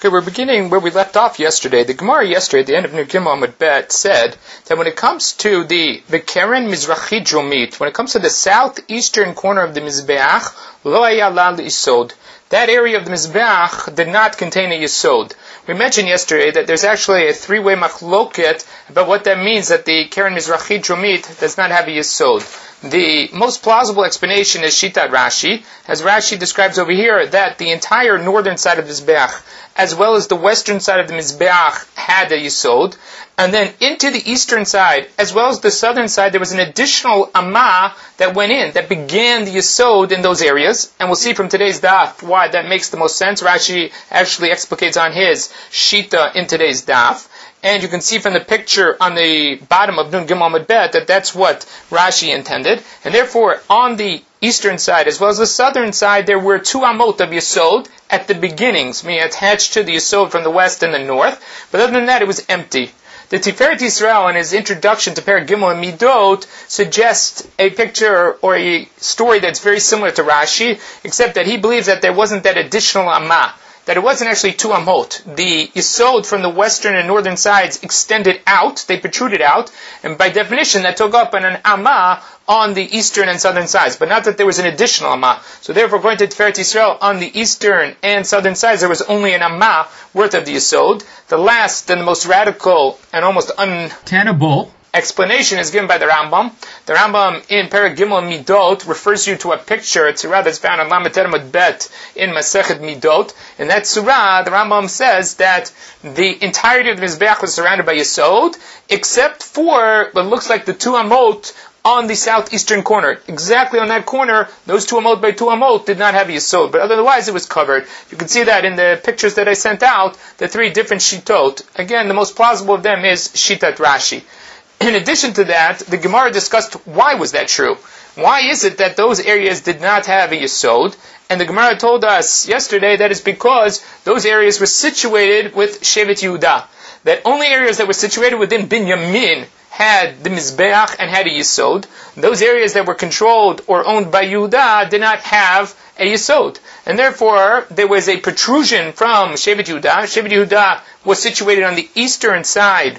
Okay, we're beginning where we left off yesterday. The Gemara yesterday, at the end of Nur Gimel Amud Bet, said that when it comes to the Keren Mizrachi Dromit, when it comes to the southeastern corner of the Mizbeach, Lo haya la l'isod. That area of the Mizbeach did not contain a Yisod. We mentioned yesterday that there's actually a three-way machloket about what that means, that the Keren Mizrachi Dromit does not have a Yisod. The most plausible explanation is Shitat Rashi, as Rashi describes over here, that the entire northern side of the Mizbeach, as well as the western side of the Mizbeach, had a Yisod, and then into the eastern side, as well as the southern side, there was an additional Amah that went in, that began the Yisod in those areas, and we'll see from today's daf why that makes the most sense. Rashi actually explicates on his Shita in today's daf. And you can see from the picture on the bottom of Nun Gimel Amud Bet that that's what Rashi intended. And therefore, on the eastern side as well as the southern side, there were two amot of Yisod at the beginnings, meaning attached to the Yisod from the west and the north. But other than that, it was empty. The Tiferet Yisrael, in his introduction to Perek Gimel and Midot, suggests a picture or a story that's very similar to Rashi, except that he believes that there wasn't that additional amah, that it wasn't actually two amot. The Yisod from the western and northern sides extended out, they protruded out, and by definition that took up an amah on the eastern and southern sides, but not that there was an additional amah. So therefore, according to Tiferet Yisrael, on the eastern and southern sides there was only an amah worth of the Yisod. The last and the most radical and almost untenable explanation is given by the Rambam. The Rambam in Perek Gimel Midot refers you to a picture, a tzura that's found on Lamed Amud Bet in Masechet Midot. In that tzura, the Rambam says that the entirety of the Mizbeach was surrounded by Yisod, except for what looks like the two amot on the southeastern corner. Exactly on that corner, those two amot by two amot did not have a Yisod, but otherwise it was covered. You can see that in the pictures that I sent out, the three different shitot. Again, the most plausible of them is Shitat Rashi. In addition to that, the Gemara discussed why was that true. Why is it that those areas did not have a Yisod? And the Gemara told us yesterday that it's because those areas were situated with Shevet Yehuda. That only areas that were situated within Binyamin had the Mizbeach and had a Yisod. Those areas that were controlled or owned by Yehuda did not have a Yisod. And therefore, there was a protrusion from Shevet Yehuda. Shevet Yehuda was situated on the eastern side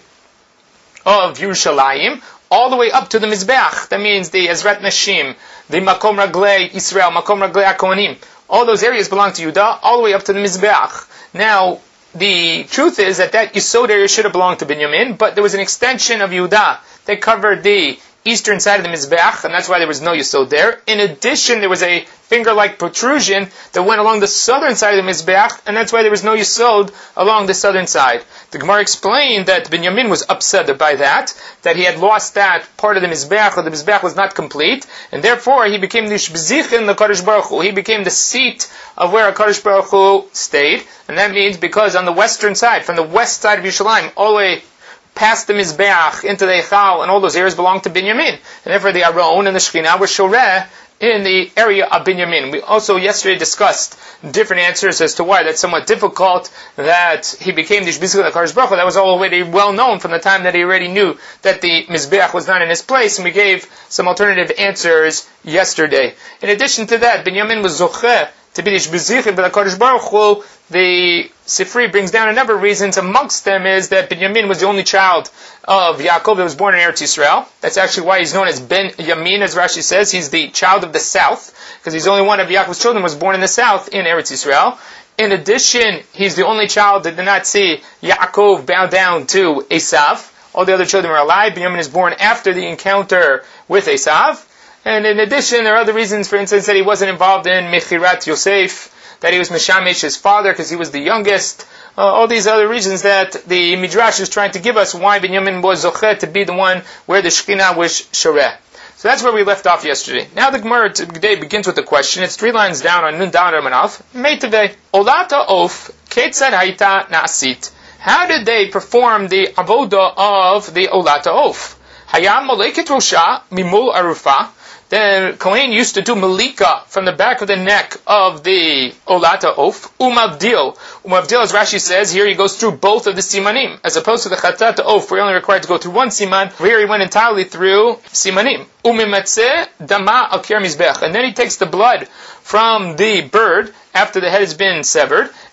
of Yerushalayim, all the way up to the Mizbeach. That means the Ezrat Nashim, the Makom Raglei Israel, Makom Raglei HaKohanim. All those areas belong to Yehuda, all the way up to the Mizbeach. Now, the truth is that Yisod area should have belonged to Binyamin, but there was an extension of Yehuda that covered the eastern side of the Mizbeach, and that's why there was no Yisod there. In addition, there was a finger-like protrusion that went along the southern side of the Mizbeach, and that's why there was no Yisod along the southern side. The Gemara explained that Binyamin was upset by that he had lost that part of the Mizbeach, or the Mizbeach was not complete, and therefore he became the Shbzichin, the Kadosh Baruch Hu. He became the seat of where Kadosh Baruch Hu stayed, and that means because on the western side, from the west side of Yerushalayim, all the way past the Mizbeach, into the Eichal, and all those areas belonged to Binyamin. And therefore the Aron and the Shekhinah were Shoreh in the area of Binyamin. We also yesterday discussed different answers as to why that's somewhat difficult, that he became the Shbizchah of the Kadosh Baruch Hu. That was already well known from the time that he already knew that the Mizbeach was not in his place, and we gave some alternative answers yesterday. In addition to that, Binyamin was Zocheh to be the Shbizchah of the Kadosh Baruch Hu. The Sifri brings down a number of reasons. Amongst them is that Binyamin was the only child of Yaakov that was born in Eretz Yisrael. That's actually why he's known as Ben Yamin, as Rashi says. He's the child of the south, because he's the only one of Yaakov's children was born in the south in Eretz Yisrael. In addition, he's the only child that did not see Yaakov bow down to Esav. All the other children were alive. Binyamin is born after the encounter with Esav. And in addition, there are other reasons, for instance, that he wasn't involved in Mechirat Yosef, that he was Meshamish, his father, because he was the youngest. All these other reasons that the Midrash is trying to give us why Binyamin was Zocheh to be the one where the Shekhinah was Shoreh. So that's where we left off yesterday. Now the Gemara today begins with the question. It's 3 lines down on Nun Dalet Amud Aleph. Meitaveh, Olata Of, Ketzad Haita Na'asit. How did they perform the avodah of the Olata Of? Hayam Moleket Rosha Mimul Arufa. The Kohen used to do malika from the back of the neck of the Olata Of. Umavdil. Umavdil, as Rashi says, here he goes through both of the simanim. As opposed to the Chatat Of, we're only required to go through one siman. Here he went entirely through simanim. Umimatzeh dama al kir mizbech. And then he takes the blood from the bird after the head has been severed,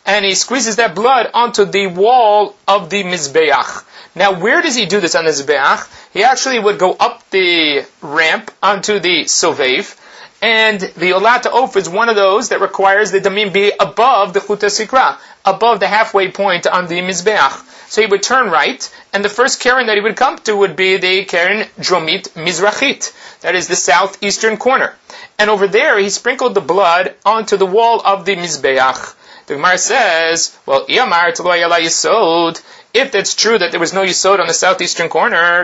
and he squeezes that blood onto the wall of the Mizbeach. Now, where does he do this on the Mizbeach? He actually would go up the ramp onto the Sovev, and the Olat Ha'of is one of those that requires the Damim be above the Chut HaSikra, above the halfway point on the Mizbeach. So he would turn right, and the first Keren that he would come to would be the Keren Dromit Mizrachit. That is the southeastern corner. And over there, he sprinkled the blood onto the wall of the Mizbeach. The Gemara says, well, if that's true that there was no Yisod on the southeastern corner,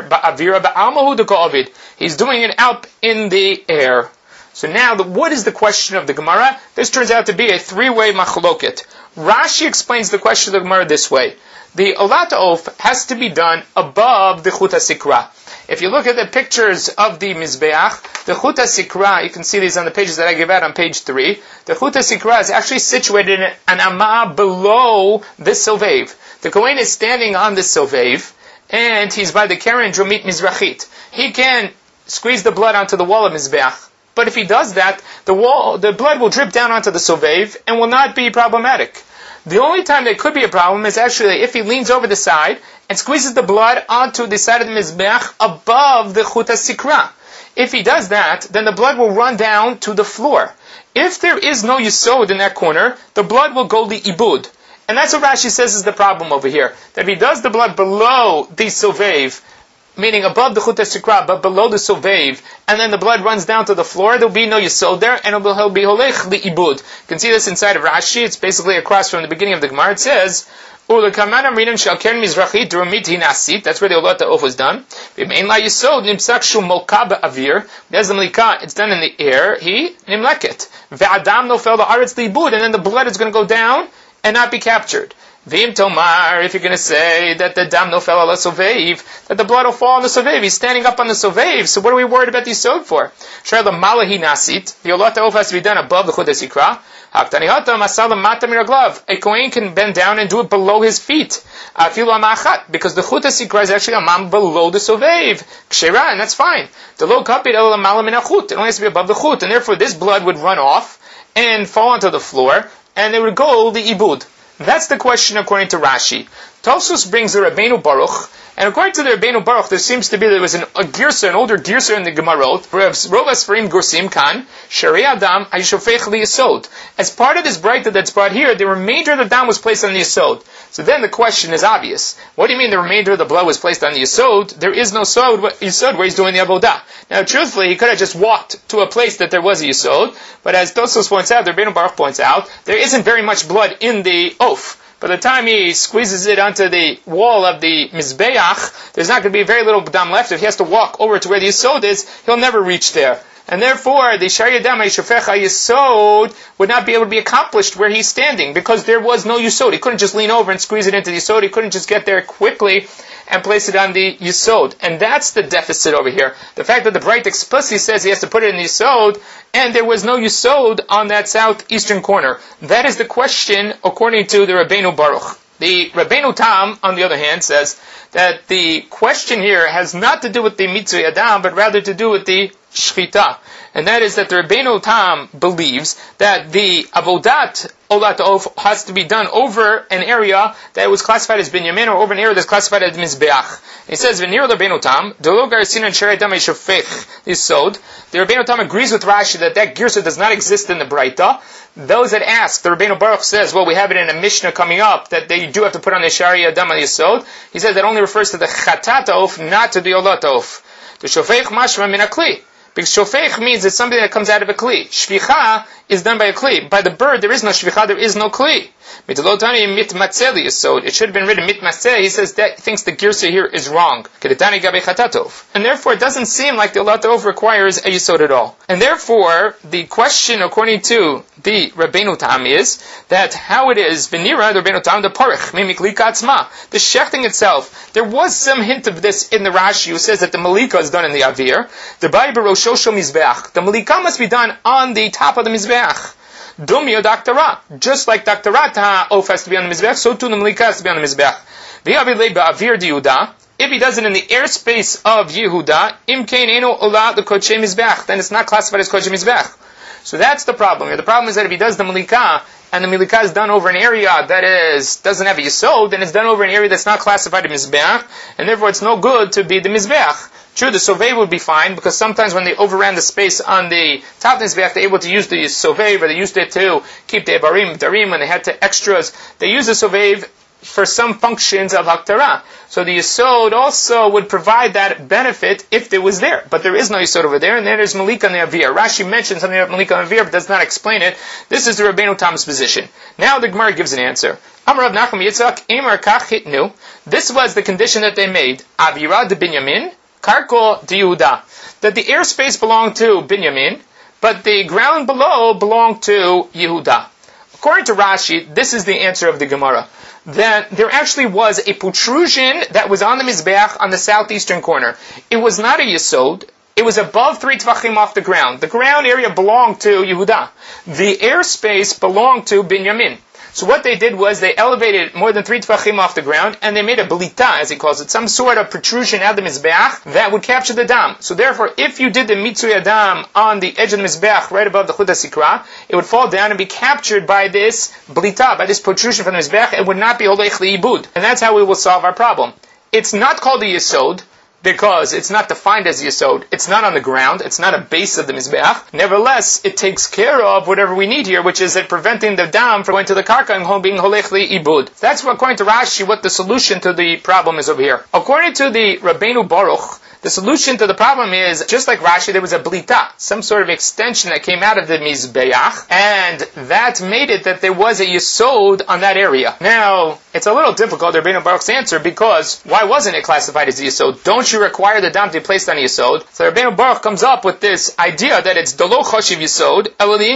he's doing it up in the air. So now, what is the question of the Gemara? This turns out to be a three-way machloket. Rashi explains the question of the Gemara this way. The Olat Ha'of has to be done above the Chut HaSikra. If you look at the pictures of the Mizbeach, the Chut HaSikra, you can see these on the pages that I give out on page 3, the Chut HaSikra is actually situated in an amah below the Sovev. The Kohen is standing on the Sovev, and he's by the Keren Dromit Mizrachit. He can squeeze the blood onto the wall of Mizbeach. But if he does that, the blood will drip down onto the Sovev and will not be problematic. The only time there could be a problem is actually if he leans over the side and squeezes the blood onto the side of the Mizbeach above the Chut HaSikra. If he does that, then the blood will run down to the floor. If there is no Yisod in that corner, the blood will go to Ibud. And that's what Rashi says is the problem over here. That if he does the blood below the Sovev, meaning above the Chut HaSikra, but below the Sovev, and then the blood runs down to the floor, there will be no Yisod there, and he'll be Holech li'ibud. You can see this inside of Rashi. It's basically across from the beginning of the Gemara. It says, that's where the Olat Ha'of was done. There's the Malika, it's done in the air. He nimleket. And then the blood is going to go down and not be captured. V'im tomar, if you're going to say that the dam nofel ala sovev, that the blood will fall on the sovev, he's standing up on the sovev, so what are we worried about the yisod for? Shar the malahi nasit, the Olat Ha'of has to be done above the Chut HaSikra. Haktani hatam asal mata miraglav, a kohen can bend down and do it below his feet. Afilu amachat, because the Chut HaSikra is actually a mam below the sovev. Kshera, and that's fine. The lo kapid el amala min achut, it only has to be above the chut, and therefore this blood would run off and fall onto the floor, and it would go the ibud. That's the question according to Rashi. Tosfos brings the Rabbeinu Baruch, and according to the Rabbeinu Baruch, there seems to be there was an older girsa in the Gemarot, Rovas Farim Gursim Kan, Shari Adam Ayishofech Li Yisod. As part of this braita that's brought here, the remainder of the dam was placed on the Yisod. So then the question is obvious. What do you mean the remainder of the blood was placed on the Yisod? There is no Yisod where he's doing the Avodah. Now truthfully, he could have just walked to a place that there was a Yisod, but as Tosfos points out, the Rabbeinu Baruch points out, there isn't very much blood in the Oaf. By the time he squeezes it onto the wall of the Mizbeach, there's not going to be very little dam left. If he has to walk over to where the Yisod is, he'll never reach there. And therefore, the Shari Adam HaYishofech HaYisod would not be able to be accomplished where he's standing, because there was no Yisod. He couldn't just lean over and squeeze it into the Yisod. He couldn't just get there quickly and place it on the Yisod. And that's the deficit over here. The fact that the Bright explicitly says he has to put it in the Yisod, and there was no Yisod on that southeastern corner. That is the question according to the Rabbeinu Baruch. The Rabbeinu Tam, on the other hand, says that the question here has not to do with the Mitzvah Adam, but rather to do with the Shchita. And that is that the Rabbeinu Tam believes that the Avodat Olat Ha'of has to be done over an area that was classified as Binyamin, or over an area that's classified as Mizbeach. He says, V'nir Rabbeinu Tam, Delo Garsin and Shari Adam Yishofech Yisod. The Rabbeinu Tam agrees with Rashi that girsa does not exist in the Braita. Those that ask, the Rabbeinu Baruch says, well, we have it in a Mishnah coming up, that they do have to put on the Shari Adam Yisod. He says that only refers to the Chatat Ha'of, not to the Olat Ha'of. The Shofech Mashma Min HaKli. Because shofech means it's something that comes out of a kli. Shvicha is done by a kli. By the bird, there is no shvicha, there is no kli. It should have been written mitmatzeh. He says that thinks the girsa here is wrong. And therefore, it doesn't seem like the Olat Ha'of requires a yisod at all. And therefore, the question according to the Rabbeinu Tam is that how it is v'nira the Rabbeinu Tam the parich mimikli katzma. The shechting itself, there was some hint of this in the Rashi who says that the malika is done in the avir. The Bible roshosho mizbeach. The malika must be done on the top of the mizbeach. Dumio daktara. Just like daktarat ha'of has to be on the mizbeach, so too the malika has to be on the mizbeach. V'yavilei ba'avir diuda. If he does it in the airspace of Yehuda, imkein eno ola the kodshe mizbeach, then it's not classified as kodshe mizbeach. So that's the problem here. The problem is that if he does the malika and the milika is done over an area that doesn't have a yesod, then it's done over an area that's not classified a mizbeach, and therefore it's no good to be the mizbeach. True, the sovev would be fine, because sometimes when they overran the space on the top of the mizbeach, they're able to use the sovev, or they used it to keep the ebarim, darim, when they had to extras. They use the sovev for some functions of Haktara. So the Yesod also would provide that benefit if it was there. But there is no Yesod over there, and then there's Malika and the Avir. Rashi mentions something about Malika and Avir, but does not explain it. This is the Rabbeinu Tam's position. Now the Gemara gives an answer. Amar Rav Nachum Yitzchak, Emar Kach Hitnu. This was the condition that they made. Avira de Binyamin, Karko de Yehuda. That the airspace belonged to Binyamin, but the ground below belonged to Yehuda. According to Rashi, this is the answer of the Gemara. That there actually was a protrusion that was on the Mizbeach on the southeastern corner. It was not a Yesod. It was above 3 Tvachim off the ground. The ground area belonged to Yehuda. The airspace belonged to Binyamin. So what they did was they elevated more than 3 Tvachim off the ground, and they made a belita, as he calls it, some sort of protrusion out of the Mizbeach that would capture the dam. So therefore, if you did the Mitzui Adam on the edge of the Mizbeach, right above the Chut HaSikra, it would fall down and be captured by this belita, by this protrusion from the Mizbeach. It would not be Holech Li'ibud. And that's how we will solve our problem. It's not called a Yesod, because it's not defined as Yesod. It's not on the ground. It's not a base of the Mizbeach. Nevertheless, it takes care of whatever we need here, which is that preventing the dam from going to the karka and being holech li'ibud. That's what, according to Rashi, what the solution to the problem is over here. According to the Rabbeinu Baruch, the solution to the problem is, just like Rashi, there was a blita, some sort of extension that came out of the Mizbeach, and that made it that there was a Yesod on that area. Now, it's a little difficult, the Rabbeinu Baruch's answer, because why wasn't it classified as a Yesod? Don't you require the dam to be placed on a Yesod? So Rabbeinu Baruch comes up with this idea that it's Dolo Choshiv Yesod,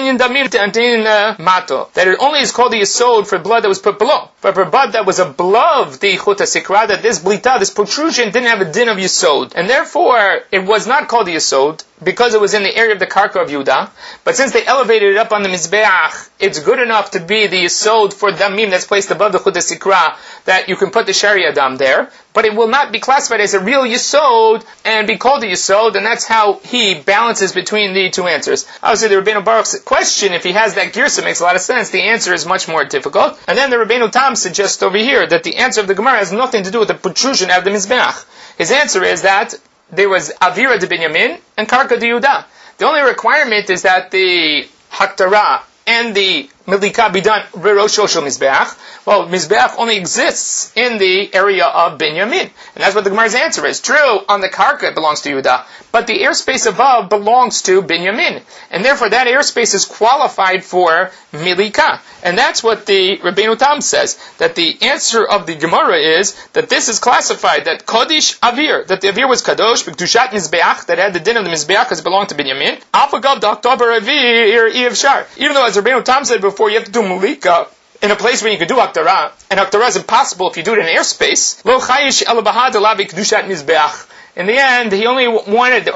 that it only is called a Yesod for blood that was put below. But for blood that was above the Chut HaSikra, that this blita, this protrusion, didn't have a din of Yesod. And therefore, it was not called a Yesod, because it was in the area of the Karka of Yehuda. But since they elevated it up on the Mizbeach, it's good enough to be the Yesod for Damim that's placed above the Chut HaSikra, that you can put the Sharia Dam there. But it will not be classified as a real Yesod and be called a Yesod, and that's how he balances between the two answers. Obviously, the Rabbeinu Baruch's question, if he has that girsa, makes a lot of sense. The answer is much more difficult. And then the Rabbeinu Tam suggests over here that the answer of the Gemara has nothing to do with the protrusion of the Mizbeach. His answer is that there was Avira de Binyamin and Karka de Yehuda. The only requirement is that the Haktara and the Milika be done Rosh Shel Mizbeach. Well, Mizbeach only exists in the area of Binyamin. And that's what the Gemara's answer is. True, on the Karka it belongs to Yehuda, but the airspace above belongs to Binyamin. And therefore that airspace is qualified for Milika. And that's what the Rabbeinu Tam says, that the answer of the Gemara is that this is classified, that Kodesh Avir, that the Avir was Kadosh, B'Kedushat Mizbeach, that had the din of the Mizbeach because it belonged to Binyamin. Afagav D'Oktober Avir Ivshar. Even though, as Rabbeinu Tam said before, you have to do Milika in a place where you can do Haktara, and Haktara is impossible if you do it in airspace. Lo chayish el bahad elavi kedushat mizbeach. In the end, they only were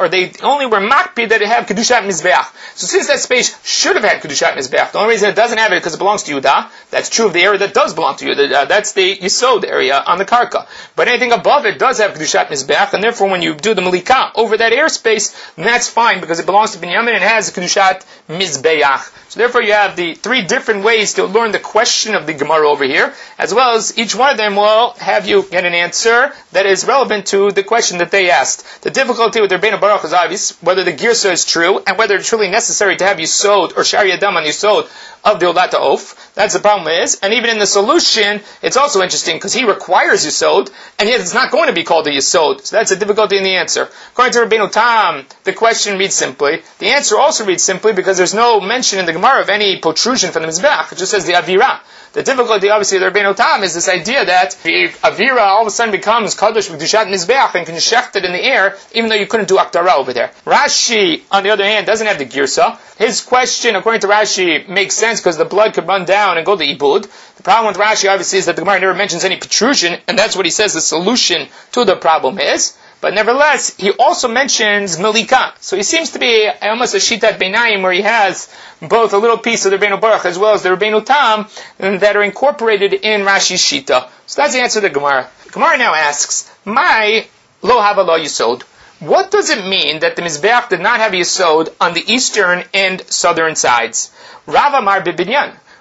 makpi that it had Kedushat Mizbeach. So since that space should have had Kedushat Mizbeach, the only reason it doesn't have it is because it belongs to Yehuda. That's true of the area that does belong to Yehuda. That's the Yesod area on the Karka. But anything above it does have Kedushat Mizbeach, and therefore when you do the Malika over that airspace, that's fine because it belongs to Binyamin and it has Kedushat Mizbeach. So therefore you have the three different ways to learn the question of the Gemara over here, as well as each one of them will have you get an answer that is relevant to the question that they asked. The difficulty with Rabbeinu Baruch is obvious, whether the Girsa is true, and whether it's truly necessary to have Yesod or Shari Adam on Yesod of the Olata Of. That's the problem is. And even in the solution, it's also interesting because he requires Yesod, and yet it's not going to be called a Yesod. So that's a difficulty in the answer. According to Rabbeinu Tam, the question reads simply. The answer also reads simply because there's no mention in the Gemara of any protrusion from the Mizbeach. It just says the Avira. The difficulty, obviously, of the Rabbeinu Tam is this idea that the Avira all of a sudden becomes Kadosh V'Kedushat Mizbeach and can shecht it in the air, even though you couldn't do Aktara over there. Rashi, on the other hand, doesn't have the Girsa. His question, according to Rashi, makes sense because the blood could run down and go to Ibud. The problem with Rashi, obviously, is that the Gemara never mentions any protrusion, and that's what he says the solution to the problem is. But nevertheless, he also mentions Malika. So he seems to be almost a Shitat Beinayim where he has both a little piece of the Rabbeinu Baruch as well as the Rabbeinu Tam that are incorporated in Rashi's Shita. So that's the answer to the Gemara. Gemara now asks, "My lo hava lo yesod." What does it mean that the Mizbeach did not have Yesod on the eastern and southern sides? Rav Amar b'binyan.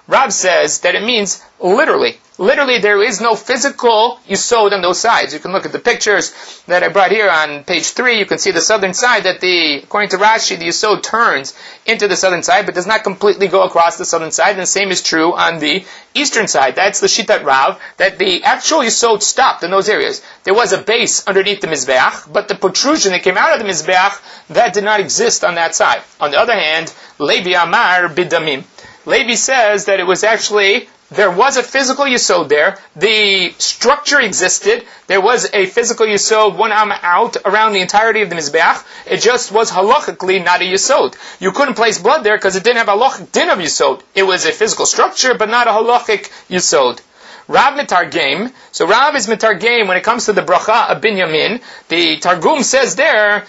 Rav says that it means literally. Literally, there is no physical yisod on those sides. You can look at the pictures that I brought here on page 3. You can see the southern side that according to Rashi, the yisod turns into the southern side, but does not completely go across the southern side. And the same is true on the eastern side. That's the Shitat Rav, that the actual yisod stopped in those areas. There was a base underneath the Mizbeach, but the protrusion that came out of the Mizbeach, that did not exist on that side. On the other hand, Levi Amar Bidamim. Levi says that it was actually, there was a physical yisod there. The structure existed. There was a physical yisod 1 amma out around the entirety of the Mizbeach. It just was halachically not a yisod. You couldn't place blood there because it didn't have a halachic din of yisod. It was a physical structure, but not a halachic yisod. Rav Mitargem. So Rav is Mitargem when it comes to the bracha of Binyamin. The Targum says there,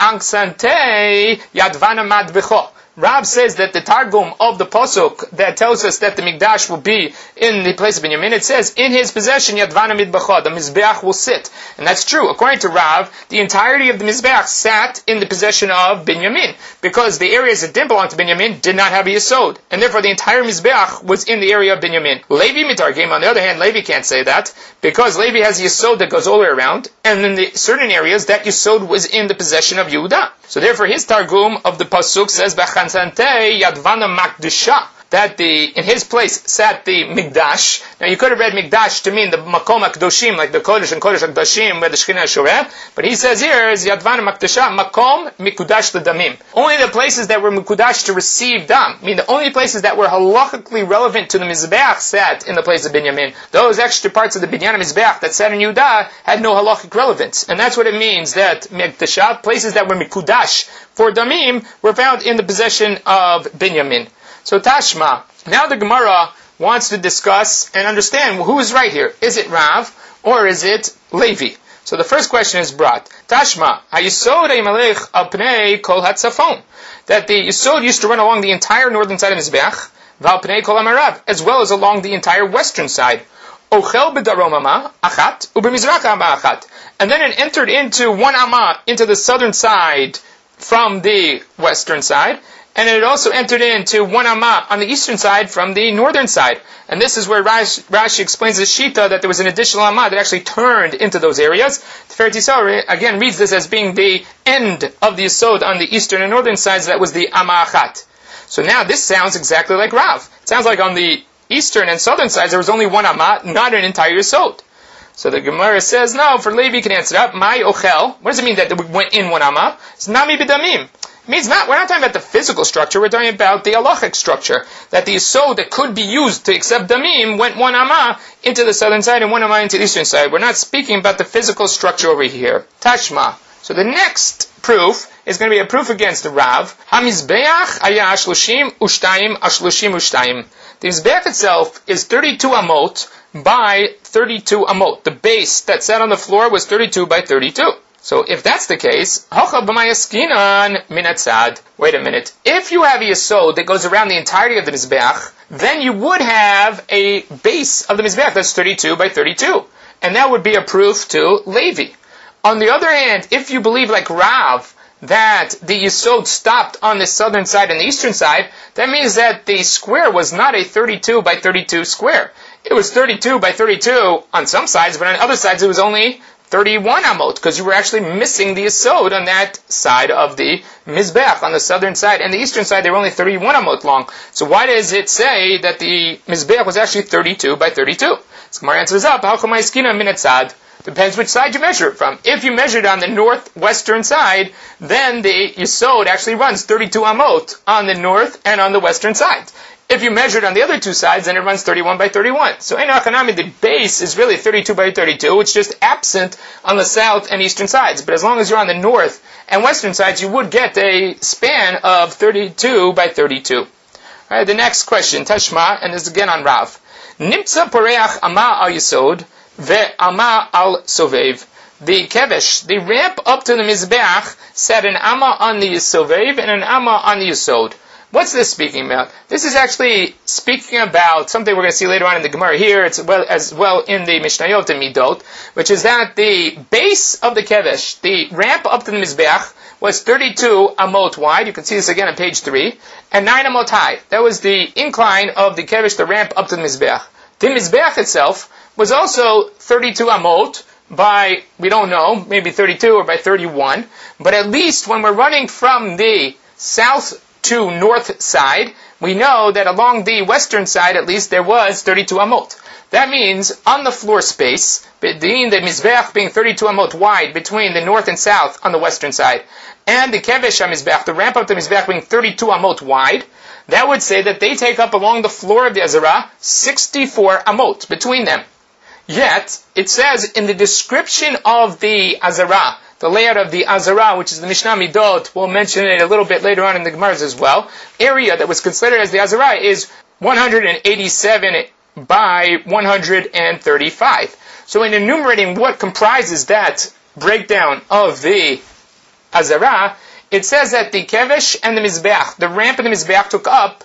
Be'angsante yadvana mad b'cho. Rav says that the Targum of the Pasuk that tells us that the Mikdash will be in the place of Binyamin, it says, in his possession, Yadvana Midbacha, the Mizbeach will sit. And that's true. According to Rav, the entirety of the Mizbeach sat in the possession of Binyamin, because the areas that didn't belong to Binyamin did not have a Yesod. And therefore the entire Mizbeach was in the area of Binyamin. Levi Mitargim, on the other hand, Levi can't say that, because Levi has a Yesod that goes all the way around, and in the certain areas, that Yesod was in the possession of Yehuda. So therefore his Targum of the Pasuk says, Yadvana Makdisha, that in his place sat the Mikdash. Now you could have read Mikdash to mean the Makom HaKdoshim, like the Kodesh and Kodesh HaKdoshim, where the Shekhinah is Shoreh, but he says here is Yadvana Makdisha, Makom Mikudash L'Damim. Only the places that were Mikudash to receive Dam, I mean the only places that were halachically relevant to the Mizbeach sat in the place of Binyamin. Those extra parts of the Binyan Mizbeach that sat in Yehuda had no halachic relevance. And that's what it means that Mikdasha, places that were Mikudash for Damim, were found in the possession of Binyamin. So Tashma, now the Gemara wants to discuss and understand who is right here. Is it Rav or is it Levi? So the first question is brought. Tashma, HaYisod HaYimalech Al Pnei Kol HaTzafon. That the Yisod used to run along the entire northern side of Mizbeach, Val Pnei Kol HaMarav, as well as along the entire western side. Ochel B'darom Amma Achat, U'B'Mizrach Amma Achat. And then it entered into 1 Amma, into the southern side from the western side, and it also entered into 1 Amma on the eastern side from the northern side. And this is where Rashi explains the Shita that there was an additional Amma that actually turned into those areas. Tiferes Yisrael again reads this as being the end of the Yisod on the eastern and northern sides. That was the Amma Achat. So now this sounds exactly like Rav. It sounds like on the eastern and southern sides there was only 1 Amma, not an entire Yisod. So the Gemara says, no, for Levi can answer up. My Ochel. What does it mean that we went in 1 Amma? It's Nami B'Damim. It means we're not talking about the physical structure, we're talking about the halachic structure. That the yisod that could be used to accept damim went 1 amma into the southern side and 1 amma into the eastern side. We're not speaking about the physical structure over here. Tashma. So the next proof is going to be a proof against the Rav. HaMizbeach aya ashloshim ushtayim ashloshim ushtayim. The Mizbeach itself is 32 amot by 32 amot. The base that sat on the floor was 32 by 32. So if that's the case, wait a minute. If you have a yesod that goes around the entirety of the Mizbeach, then you would have a base of the Mizbeach that's 32 by 32. And that would be a proof to Levi. On the other hand, if you believe like Rav, that the yesod stopped on the southern side and the eastern side, that means that the square was not a 32 by 32 square. It was 32 by 32 on some sides, but on other sides it was only 31 amot, because you were actually missing the yesod on that side of the Mizbeach, on the southern side. And the eastern side, they were only 31 amot long. So why does it say that the Mizbeach was actually 32 by 32? So Gemara answers up, depends which side you measure it from. If you measure it on the northwestern side, then the yesod actually runs 32 amot on the north and on the western side. If you measure it on the other two sides, then it runs 31 by 31. So in Achanami, the base is really 32 by 32. It's just absent on the south and eastern sides. But as long as you're on the north and western sides, you would get a span of 32 by 32. Alright, the next question, Tashma, and this is again on Rav. Nimtza poreach ama al yesod ve'ama al sovev. The kevesh, the ramp up to the Mizbeach, set an amma on the sovev and an amma on the yesod. What's this speaking about? This is actually speaking about something we're going to see later on in the Gemara here, as well in the Mishnayot and Midot, which is that the base of the Kevesh, the ramp up to the Mizbeach, was 32 amot wide. You can see this again on page 3, and 9 amot high. That was the incline of the Kevesh, the ramp up to the Mizbeach. The Mizbeach itself was also 32 amot by, we don't know, maybe 32 or by 31, but at least when we're running from the south to north side, we know that along the western side at least there was 32 amot. That means on the floor space, between the Mizbeach being 32 amot wide between the north and south on the western side, and the Kevesh HaMizbeach, the ramp up to Mizbeach being 32 amot wide, that would say that they take up along the floor of the Azara 64 amot between them. Yet, it says in the description of the Azara, the layout of the Azara, which is the Mishnah Midot, we'll mention it a little bit later on in the Gemaras as well, area that was considered as the Azara is 187 by 135. So in enumerating what comprises that breakdown of the Azara, it says that the Kevesh and the Mizbeach, the ramp and the Mizbeach took up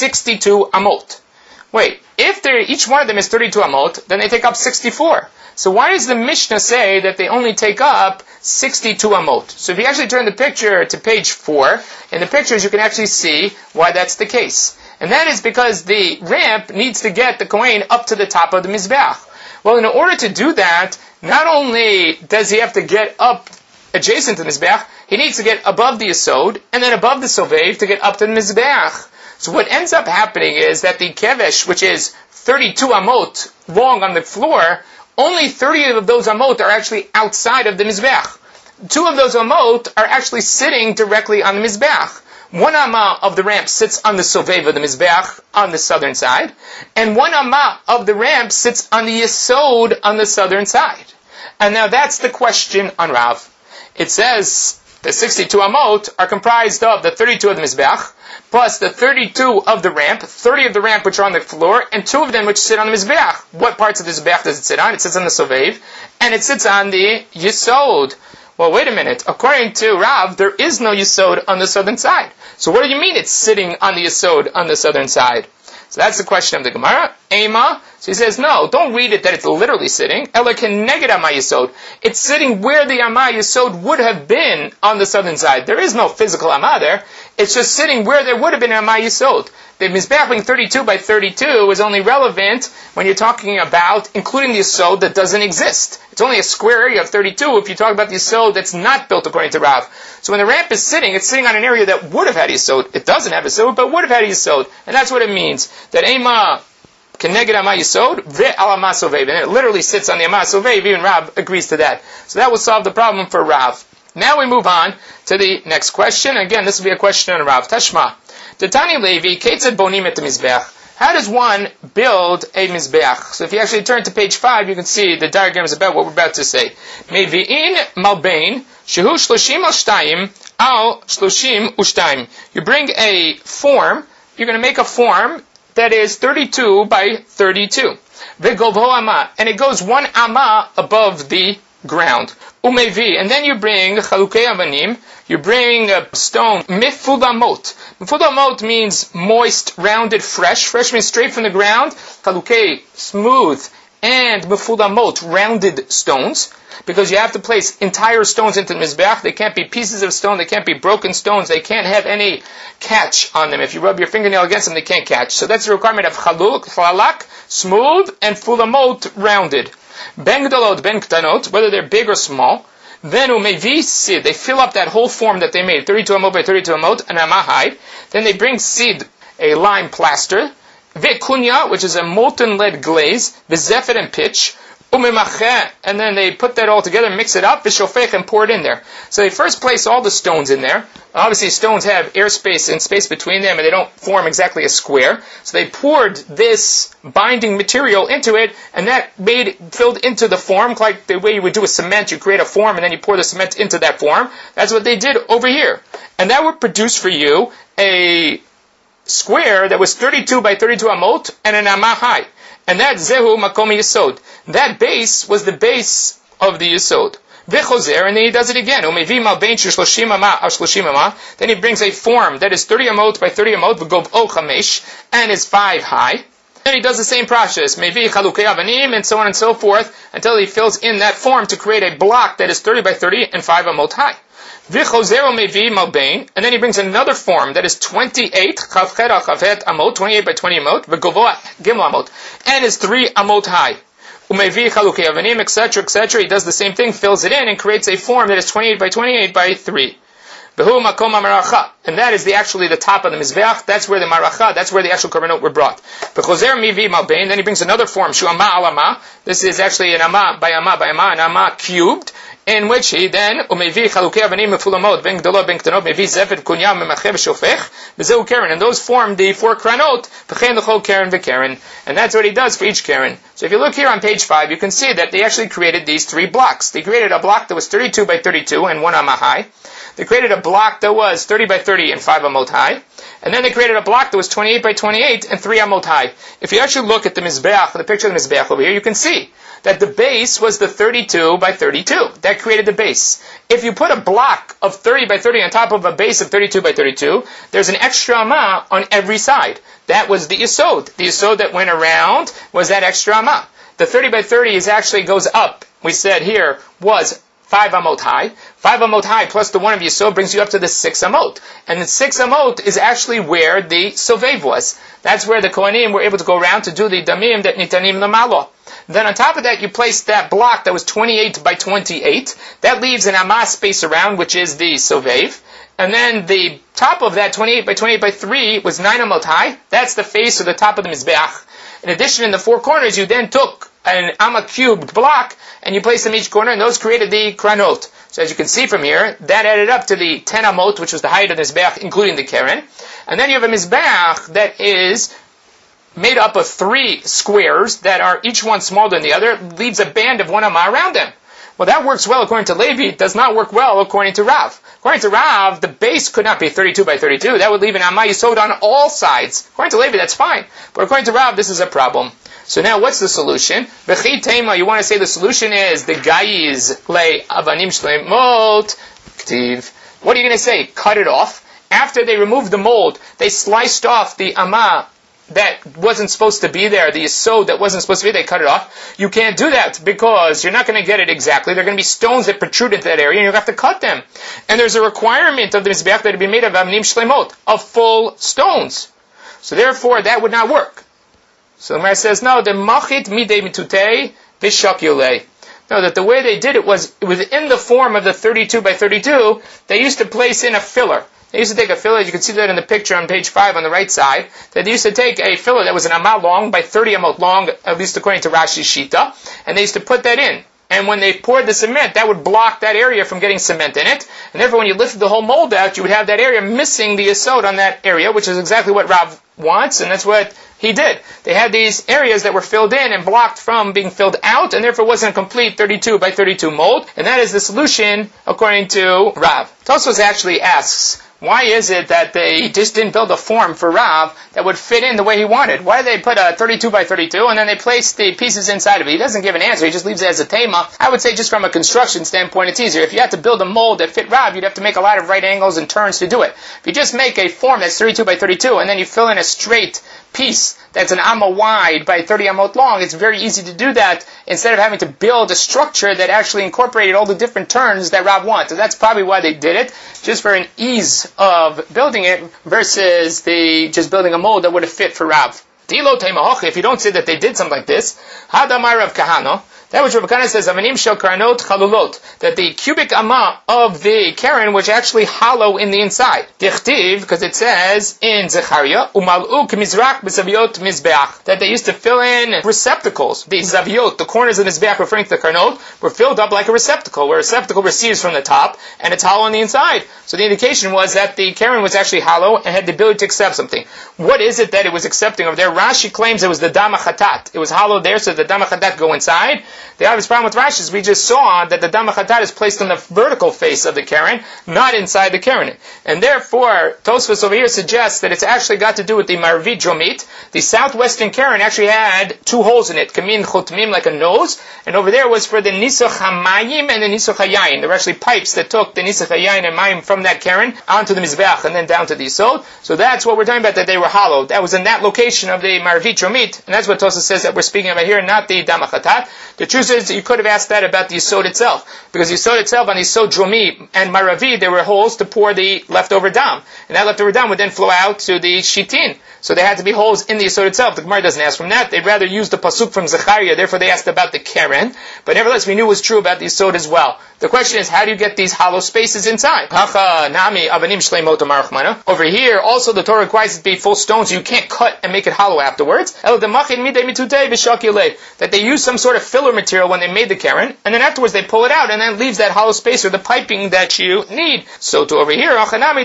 62 amot. Wait, if each one of them is 32 amot, then they take up 64. So why does the Mishnah say that they only take up 62 amot? So if you actually turn the picture to page 4, in the pictures you can actually see why that's the case. And that is because the ramp needs to get the Kohen up to the top of the Mizbeach. Well, in order to do that, not only does he have to get up adjacent to the Mizbeach, he needs to get above the Yesod, and then above the Sovev to get up to the Mizbeach. So what ends up happening is that the Kevesh, which is 32 amot long on the floor, only 30 of those amot are actually outside of the Mizbeach. 2 of those amot are actually sitting directly on the Mizbeach. 1 amma of the ramp sits on the Sovev of the Mizbeach on the southern side, and 1 amma of the ramp sits on the Yesod on the southern side. And now that's the question on Rav. It says the 62 amot are comprised of the 32 of the Mizbeach, plus the 32 of the ramp, 30 of the ramp which are on the floor, and 2 of them which sit on the Mizbeach. What parts of the Mizbeach does it sit on? It sits on the Sovev, and it sits on the Yesod. Well, wait a minute. According to Rav, there is no Yesod on the southern side. So what do you mean it's sitting on the Yesod on the southern side? So that's the question of the Gemara. Ema. So he says, no, don't read it that it's literally sitting. Ela keneged Amma Yesod. It's sitting where the Amma Yesod would have been on the southern side. There is no physical Amma there. It's just sitting where there would have been Amma Yesod. The Mizbeach being 32 by 32 is only relevant when you're talking about including the Yesod that doesn't exist. It's only a square area of 32 if you talk about the Yesod that's not built according to Rav. So when the ramp is sitting, it's sitting on an area that would have had Yesod. It doesn't have Yesod, but would have had Yesod. And that's what it means. That Ema keneged Amma Yesod ve'al Amma Sovev. And it literally sits on the Amma Sovev. Even Rav agrees to that. So that will solve the problem for Rav. Now we move on to the next question. Again, this will be a question on Rav. Tashma. Tani Levi, Ketzad Bonim et Mizbeach. How does one build a Mizbeach? So if you actually turn to page 5, you can see the diagram is about what we're about to say. Mevi'in malbein, shehu shloshim al shtayim, al shloshim ushtayim. You bring a form, you're going to make a form that is 32 by 32. Vegovho amma, and it goes 1 amma above the ground. Umevi, and then you bring chalukei avanim, you bring a stone, mifudamot. Mifudamot means moist, rounded, fresh. Fresh means straight from the ground. Chalukei, smooth, and mifudamot, rounded stones. Because you have to place entire stones into the Mizbeach. They can't be pieces of stone, they can't be broken stones, they can't have any catch on them. If you rub your fingernail against them, they can't catch. So that's the requirement of chalak, smooth, and fulamot, rounded. Ben gdolot, ben ktanot, whether they're big or small. Then umevi sid, they fill up that whole form that they made, 32 amot by 32 amot, an amahide. Then they bring sid, a lime plaster, ve'kunya, which is a molten lead glaze, v'zephet and pitch, umemacheh, and then they put that all together, mix it up, v'shofech, and pour it in there. So they first place all the stones in there. Obviously stones have airspace and space between them, and they don't form exactly a square. So they poured this binding material into it, and that filled into the form, like the way you would do with cement. You create a form, and then you pour the cement into that form. That's what they did over here. And that would produce for you a square that was 32 by 32 amot, and an amah high. And that zehu makom yesod. That base was the base of the yesod. V'chozer, and then he does it again. Umevi malbein shloshim ama al shloshim ama. Then he brings a form that is 30 amot by 30 amot, v'gov o chamesh, and is 5 high. Then he does the same process, maybe chalukei avanim, and so on and so forth, until he fills in that form to create a block that is 30 by 30 and 5 amot high. V'chozer mevi malbein, and then he brings another form that is 28 chavchet al chavchet amot, 28 by 20 amot, v'govoa gimel amot, and is 3 amot high. Umevi chalukei avanim, etc., etc. He does the same thing, fills it in, and creates a form that is 28 by 28 by 3. Behu makom maracha, and that is actually the top of the mizbeach. That's where the maracha, that's where the actual korbanot were brought. Bechozer mivi malbein. Then he brings another form, shu ama al ama. This is actually an ama by ama by ama, an ama cubed, in which he then umevi chalukei avanim mefulamot ben gdolot ben ktanot mevi zefet kunyam memachev shofech bezehu keren, and those form the 4 kranot v'chein l'chol keren v'keren, and that's what he does for each keren. So if you look here on page 5, you can see that they actually created these 3 blocks. They created a block that was 32 by 32 and 1 amma high. They created a block that was 30 by 30 and 5 amot high. And then they created a block that was 28 by 28 and 3 amot high. If you actually look at the mizbeach, the picture of the mizbeach over here, you can see that the base was the 32 by 32. That created the base. If you put a block of 30 by 30 on top of a base of 32 by 32, there's an extra amma on every side. That was the yesod. The yesod that went around was that extra amma. The 30 by 30 actually goes up. We said here was 5 amot high. 5 amot high plus the 1 of Yesod brings you up to the 6 amot. And the 6 amot is actually where the Sovev was. That's where the Kohanim were able to go around to do the Damim that Nitanim Lamalo. Then on top of that, you place that block that was 28 by 28. That leaves an Amah space around, which is the Sovev. And then the top of that 28 by 28 by 3 was 9 amot high. That's the face or the top of the Mizbeach. In addition, in the 4 corners, you then took an Amma cubed block, and you placed them each corner, and those created the kranot. So as you can see from here, that added up to the 10 amot, which was the height of the mizbeach, including the keren. And then you have a mizbeach that is made up of 3 squares that are each one smaller than the other, leaves a band of 1 amma around them. Well, that works well according to Levi. It does not work well according to Rav. According to Rav, the base could not be 32 by 32. That would leave an amma yisod on all sides. According to Levi, that's fine. But according to Rav, this is a problem. So now, what's the solution? V'chi tema, you want to say the solution is the gaiz le avanim shleimot ktiv. What are you going to say? Cut it off? After they removed the mold, they sliced off the amma that wasn't supposed to be there, the yesod that wasn't supposed to be there, they cut it off. You can't do that because you're not going to get it exactly. There are going to be stones that protrude into that area and you have to cut them. And there's a requirement of the mizbeach that it be made of avanim shleimot, of full stones. So therefore, that would not work. So the Gemara says, no, the machit midei mitutei v'shakilei. No, that the way they did it was within the form of the 32 by 32, they used to place in a filler. They used to take a filler, you can see that in the picture on page 5 on the right side, that they used to take a filler that was an amah long by 30 amot long, at least according to Rashi's Shita, and they used to put that in. And when they poured the cement, that would block that area from getting cement in it. And therefore, when you lifted the whole mold out, you would have that area missing the yesod on that area, which is exactly what Rav wants, and that's what he did. They had these areas that were filled in and blocked from being filled out, and therefore it wasn't a complete 32 by 32 mold. And that is the solution according to Rav. Tosfos actually asks, why is it that they just didn't build a form for Rav that would fit in the way he wanted? Why did they put a 32 by 32 and then they place the pieces inside of it? He doesn't give an answer, he just leaves it as a tema. I would say just from a construction standpoint, it's easier. If you had to build a mold that fit Rav, you'd have to make a lot of right angles and turns to do it. If you just make a form that's 32 by 32 and then you fill in a straight piece that's an amma wide by 30 amot long, it's very easy to do that instead of having to build a structure that actually incorporated all the different turns that Rav wants. So that's probably why they did it, just for an ease of building it versus the just building a mold that would have fit for Rav. If you don't say that they did something like this, Hadamai Rav Kahana, that which Rav Kahana says, Avanim shel karanot chalulot, that the cubic amma of the keren was actually hollow in the inside. Dichtiv, because it says in Zechariah, umal'u k'mizrach b'zaviot mizbeach, that they used to fill in receptacles. The zaviot, the corners of the mizbeach referring to the karanot, were filled up like a receptacle, where a receptacle receives from the top, and it's hollow on the inside. So the indication was that the keren was actually hollow and had the ability to accept something. What is it that it was accepting of there? Rashi claims it was the dam hachatat. It was hollow there so the dam hachatat go inside. The obvious problem with Rashi is we just saw that the Dam HaChatat is placed on the vertical face of the Keren, not inside the Keren. And therefore, Tosfos over here suggests that it's actually got to do with the Marvi Dromit. The southwestern Keren actually had two holes in it, Kamin Chotmim, like a nose, and over there was for the Nisuch HaMayim and the Nisuch HaYayin. There were actually pipes that took the Nisuch HaYayin and Mayim from that Keren onto the Mizbeach and then down to the Yisod. So that's what we're talking about, that they were hollowed. That was in that location of the Marvi Dromit, and that's what Tosfos says that we're speaking about here, not the Dam HaChatat. The truth is, you could have asked that about the Yisod itself, because the Yisod itself, on the Yisod Dromi and Maravi, there were holes to pour the leftover dam, and that leftover dam would then flow out to the Shitin. So there had to be holes in the Yisod itself. The Gemara doesn't ask from that. They'd rather use the pasuk from Zechariah, therefore they asked about the Keren, but nevertheless we knew it was true about the Yisod as well. The question is, how do you get these hollow spaces inside? Over here, also the Torah requires it to be full stone, so you can't cut and make it hollow afterwards. That they use some sort of filler material when they made the Keren, and then afterwards they pull it out, and then it leaves that hollow space or the piping that you need. So to over here,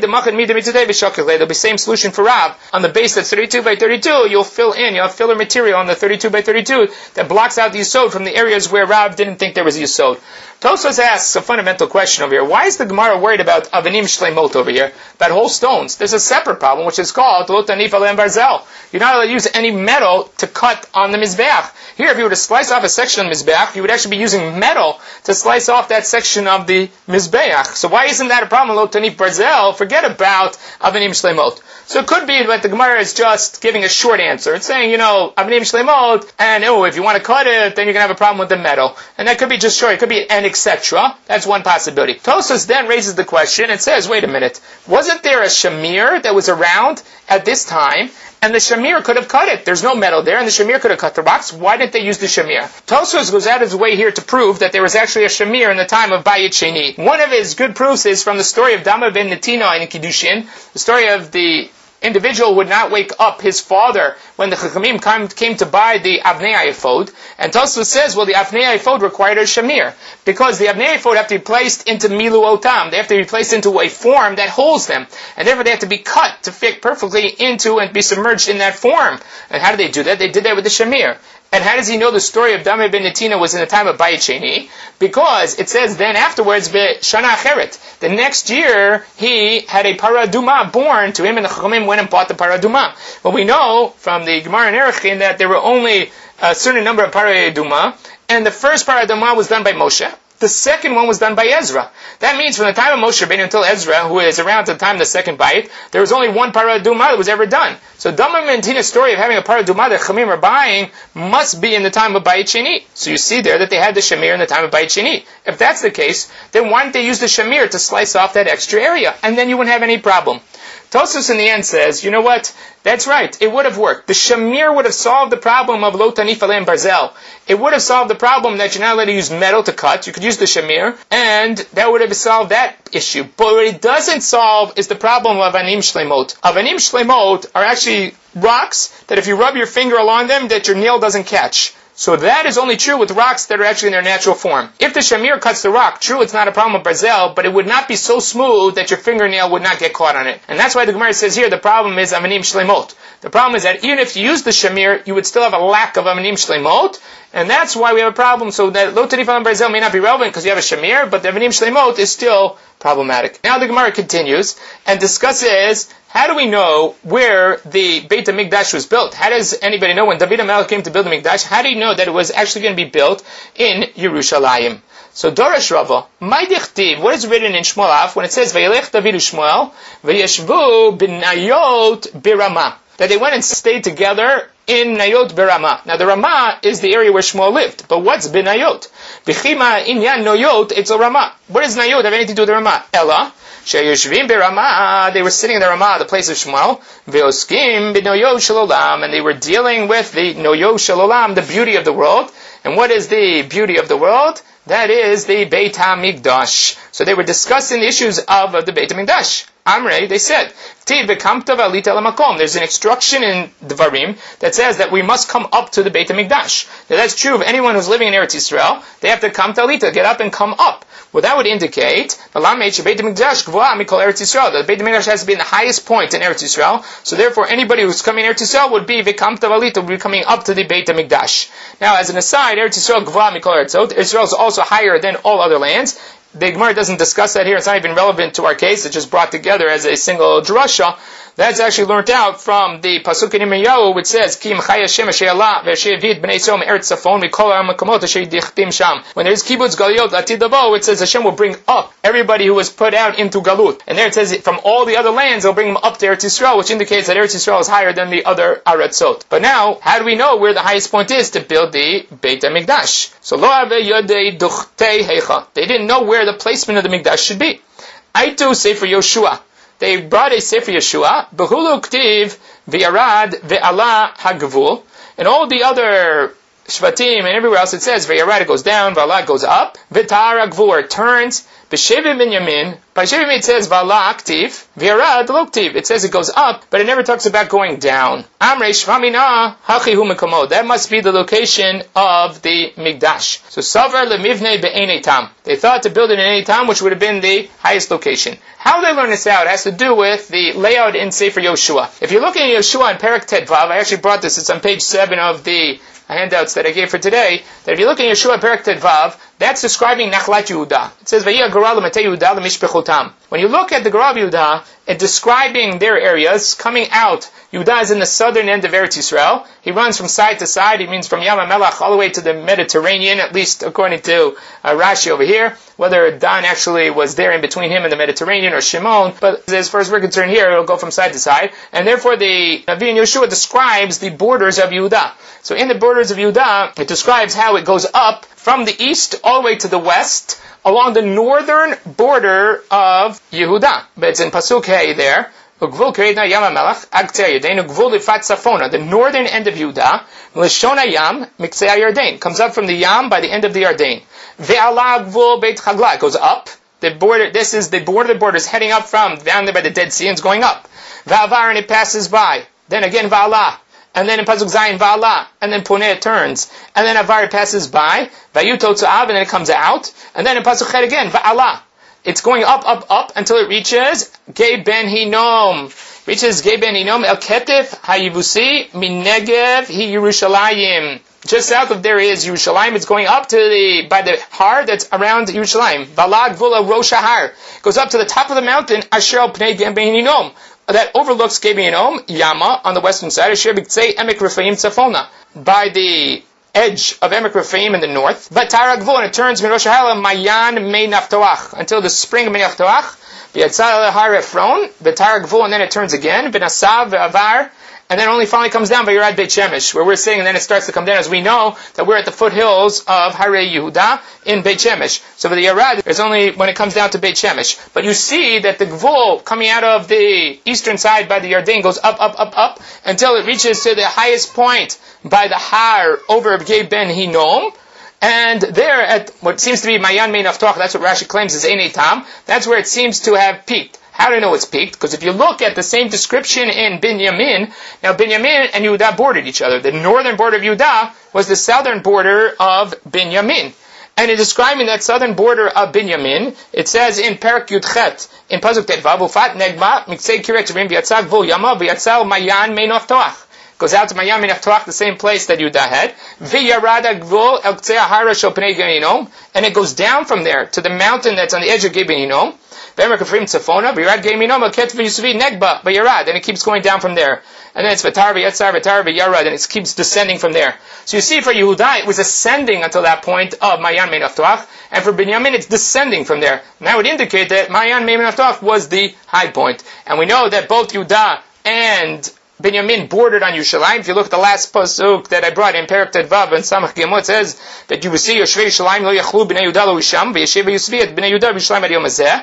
there'll be same solution for Rav. On the base that's 32 by 32, you'll have filler material on the 32 by 32 that blocks out the Yisod from the areas where Rav didn't think there was a Yisod. Tosfos asks a fundamental question over here. Why is the Gemara worried about Avanim Shleimot over here? About whole stones. There's a separate problem which is called Lo Tanif Alem Barzel. You're not allowed to use any metal to cut on the Mizbeach. Here, if you were to slice off a section of the Mizbeach, you would actually be using metal to slice off that section of the Mizbeach. So why isn't that a problem? Lo Tanif Barzel. Forget about Avanim Shleimot. So it could be that the Gemara is just giving a short answer. It's saying, Avanim Shleimot, and if you want to cut it, then you're going to have a problem with the metal. And that could be just short. It could be an etc. That's one possibility. Tosfos then raises the question and says, wait a minute, wasn't there a shamir that was around at this time, and the shamir could have cut it? There's no metal there, and the shamir could have cut the rocks. Why didn't they use the shamir? Tosfos goes out of his way here to prove that there was actually a shamir in the time of Bayit Sheni. One of his good proofs is from the story of Dama ben Netina in Kiddushin, the story of the individual would not wake up his father when the Chachamim came to buy the Avnei Ephod. And Tosfos says, well, the Avnei Ephod required a shamir, because the Avnei Ephod have to be placed into milu otam. They have to be placed into a form that holds them. And therefore they have to be cut to fit perfectly into and be submerged in that form. And how do they do that? They did that with the shamir. And how does he know the story of Dama ben Netina was in the time of Bayit Sheni? Because it says then afterwards, Shana Acheret, the next year he had a paraduma born to him, and the Chachamim went and bought the paraduma. But we know from the Gemara in Erechin that there were only a certain number of paraduma, and the first paraduma was done by Moshe. The second one was done by Ezra. That means from the time of Moshe Rabbeinu until Ezra, who is around at the time of the second Bayit, there was only one paraduma that was ever done. So Dama ben Netina's story of having a paraduma that Chamim are buying must be in the time of Bayit Sheni. So you see there that they had the shamir in the time of Bayit Sheni. If that's the case, then why didn't they use the shamir to slice off that extra area? And then you wouldn't have any problem. Tosfos in the end says, you know what? That's right. It would have worked. The shamir would have solved the problem of lo tanif alem barzel. It would have solved the problem that you're not allowed to use metal to cut. You could use the shamir, and that would have solved that issue. But what it doesn't solve is the problem of avanim shleimot. Avanim shleimot are actually rocks that if you rub your finger along them, that your nail doesn't catch. So that is only true with rocks that are actually in their natural form. If the shamir cuts the rock, true, it's not a problem with barzel, but it would not be so smooth that your fingernail would not get caught on it. And that's why the Gemara says here the problem is avanim shleimot. The problem is that even if you use the shamir, you would still have a lack of avanim shleimot, and that's why we have a problem. So that lo tanif alem barzel may not be relevant because you have a shamir, but the avanim shleimot is still problematic. Now the Gemara continues and discusses, how do we know where the Beit HaMikdash was built? How does anybody know when David HaMelech came to build the Mikdash? How do you know that it was actually going to be built in Yerushalayim? So Doresh Rava, my dichtiv, what is written in Shmuel when it says Vayelech David u'Shmuel Vayeshvu b'Nayot b'Ramah, that they went and stayed together in Nayot b'Ramah. Now the Ramah is the area where Shmuel lived, but what's b'Nayot? B'chima inyan Nayot it's a Ramah. What does Nayot have anything to do with the Ramah? Ella Sheyushvim b'Ramah, they were sitting in the Ramah, the place of Shmuel, Ve'oskim b'Noyot shel-olam, and they were dealing with the Noyot shel-olam, the beauty of the world. And what is the beauty of the world? That is the Beit HaMikdash. So they were discussing the issues of the Beit HaMikdash. Amrei, they said, there's an instruction in Dvarim that says that we must come up to the Beit HaMikdash. Now that's true of anyone who's living in Eretz Yisrael. They have to come talita, get up and come up. Well, that would indicate the Beit HaMikdash Gvoa Mikol Eretz Yisrael. The Beit HaMikdash has to be in the highest point in Eretz Yisrael. So therefore, anybody who's coming in Eretz Yisrael would be V'kam Tavalita, would be coming up to the Beit HaMikdash. Now, as an aside, Eretz Yisrael Gvoa Mikol Eretz Yisrael. Israel is also higher than all other lands. The Gemara doesn't discuss that here. It's not even relevant to our case. It's just brought together as a single drasha. That's actually learnt out from the Pasuk in Yirmiyahu, which says, Ki Mchai Hashem asher Allah v'asher yavid b'nei Yisrael me'eretz tzafon mikol ha'makamot asher dichtim sham. When there's kibbutz galuyot latid lavo, it says Hashem will bring up everybody who was put out into galut. And there it says from all the other lands, they'll bring them up to Eretz Yisrael, which indicates that Eretz Yisrael is higher than the other aratzot. But now, how do we know where the highest point is to build the Beit HaMikdash? So lo ave yodei duchtei heicha. They didn't know where the placement of the Mikdash should be. Aitu Sefer Yoshua. They brought a Sefer Yeshua, Behulu Ktiv, V'yarad, V'ala Hagvul, and all the other Shvatim and everywhere else it says, V'yarad it goes down, V'ala goes up, V'tar Hagvul it turns, B'Shevim Binyamin, by Shevim it says V'ala Ktiv, V'yarad Lo Ktiv, it says it goes up, but it never talks about going down. Amrei Shvamina, Hachi Hu Mekomod, that must be the location of the Mikdash. So Savar Lemivne Be'enei Tam, they thought to build it in Enei Tam, which would have been the highest location. How they learn this out has to do with the layout in Sefer Yoshua. If you're looking at Yoshua in Perek Tet Vav, I actually brought this, it's on page 7 of the handouts that I gave for today, that if you look at Yoshua Perek Tet Vav, that's describing Nachlat Yehuda. It says, Vayia Gora L'Matei Yehuda L'Mishpechotam. When you look at the Gora of Yehuda, it's describing their areas coming out. Yehuda is in the southern end of Eretz Yisrael. He runs from side to side. He means from Yam HaMelach all the way to the Mediterranean, at least according to Rashi over here. Whether Dan actually was there in between him and the Mediterranean or Shimon, but as far as we're concerned here, it'll go from side to side. And therefore the Navi in Yeshua describes the borders of Yehuda. So in the borders of Yehuda, it describes how it goes up from the east all the way to the west, along the northern border of Yehuda. But it's in Pasuk Hey there. The northern end of Yehuda, Lishona Yam, Miksei Yarden, comes up from the Yam by the end of the Yarden. Ve'ala Gvul Beit Chagla, goes up. The border, this is the border of the borders heading up from down there by the Dead Sea, and it's going up. Ve'avar, and it passes by. Then again Ve'ala. And then in Pasuk Zayin Ve'ala. And then Puneh it turns. And then Avar it passes by. Ve'yuto Tzu'av, and then it comes out. And then in Pasuk Chet again, Ve'ala. It's going up, up, up until it reaches Gei Ben Hinnom. Reaches Gei Ben Hinnom El Ketif HaYivusi Min Negev Hi Yerushalayim. Just south of there is Yerushalayim. It's going up to by the har that's around Yerushalayim. Valag Vula Rosh Har. Goes up to the top of the mountain Asher Al Pnei Gei Ben Hinnom. That overlooks Gei Ben Hinnom, Yama, on the western side, Asher B'Ktzei Emek Rephaim Tzafona. By the edge of Emek Rephaim in the north. V'tar Hagvul, and it turns Mirosh Hala Mayan Mei Naftoach, until the spring of Mei Naftoach. V'yatzal Har Efron, V'tar Hagvul, and then it turns again. V'nasav V'avar, and then only finally comes down by Yerad Beit Shemesh, where we're saying, and then it starts to come down, as we know that we're at the foothills of Harei Yehuda in Beit Shemesh. So for the Yerad, there's only when it comes down to Beit Shemesh. But you see that the Gvul coming out of the eastern side by the Yarden goes up, up, up, up, until it reaches to the highest point by the Har over Gei Ben Hinnom. And there at what seems to be Mayan Mei Naftoach, that's what Rashi claims is Enei Tam, that's where it seems to have peaked. How do I know it's peaked? Because if you look at the same description in Binyamin, now Binyamin and Yehuda bordered each other. The northern border of Yehuda was the southern border of Binyamin. And in describing that southern border of Binyamin, it says in Perek Yudchet, in Pasuk Tetvav, Ufat Negma, Miksei Kiret Yerim, V'yatzal Gvul Yama, V'yatzal Mayan Mei Naftoach. Goes out to Mayan Mei Naftoach, the same place that Yehuda had. V'yarad Gvul El Ktzei Hara Shel Pnei Gei Ben Hinnom, and it goes down from there to the mountain that's on the edge of Gei Ben Hinnom. And it keeps going down from there. And then it's Vatar V'yatzar, Vatar V'yarad, and it keeps descending from there. So you see for Yehuda, it was ascending until that point of Mayan Mei Naftoach, and for Binyamin, it's descending from there. And that would indicate that Mayan Mei Naftoach was the high point. And we know that both Yehuda and Binyamin bordered on Yerushalayim. If you look at the last pasuk that I brought in Perek Tetvav and Samach Gimel, it says that you will see Yoshvei Yerushalayim lo yachlu b'nei Yehuda lo Hisham, v'yeshev Yisvi et b'nei Yehuda b'Yerushalayim ad yom hazeh.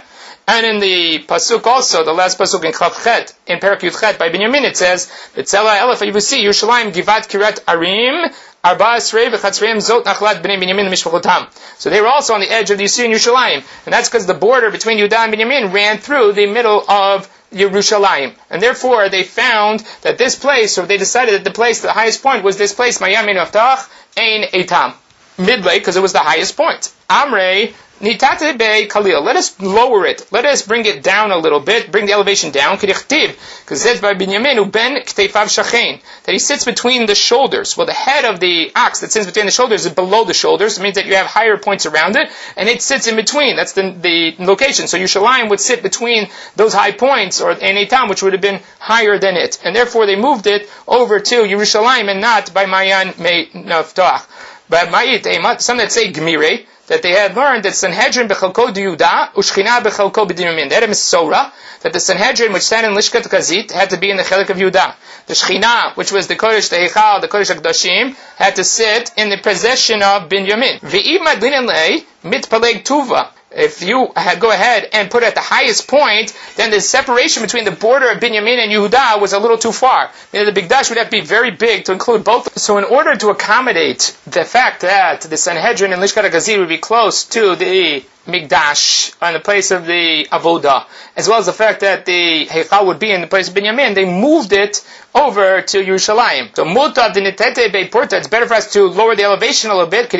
And in the pasuk also, the last pasuk in Chav Chet, in Perek Yud Chet by Binyamin, it says, "V'tzela elef yivusi Yerushalayim givat kirat arim arba esrei v'chatzreim zot nachlat bnei Binyamin mishpachotam." So they were also on the edge of the Yisir and Yerushalayim, and that's because the border between Yehuda and Binyamin ran through the middle of Yerushalayim, and therefore they found that this place, or they decided that the place, the highest point, was this place, Mayam Ein Naftach Ein Eitam, mid-lake, because it was the highest point. Amrei Nitate be Kalil. Let us lower it. Let us bring it down a little bit. Bring the elevation down. Because it says by Binyamin ben Kteifav Shachein, that he sits between the shoulders. Well, the head of the ox that sits between the shoulders is below the shoulders. It means that you have higher points around it, and it sits in between. That's the location. So Yerushalayim would sit between those high points, or Ein Eitam, which would have been higher than it. And therefore they moved it over to Yerushalayim and not by Mayan Naftach. By Ma'it, some that say Gmire, that they had learned that Sanhedrin b'chalko d'Yehuda u'shchina b'chalko b'Binyamin. They had a Misorah that the Sanhedrin, which sat in Lishkat Kazit, had to be in the Chelik of Yehuda. The Shechina, which was the Kodesh, the Heichal, the Kodesh HaKadoshim, had to sit in the possession of Binyamin. V'im adlinen lei mitpaleg tuva. If you go ahead and put it at the highest point, then the separation between the border of Binyamin and Yehuda was a little too far. The Bigdash would have to be very big to include both. So in order to accommodate the fact that the Sanhedrin and Lishkat HaGazir would be close to the Mikdash, in the place of the Avodah, as well as the fact that the Heichal would be in the place of Binyamin, they moved it over to Yerushalayim. So Muta Dinitete Bei Porta, it's better for us to lower the elevation a little bit,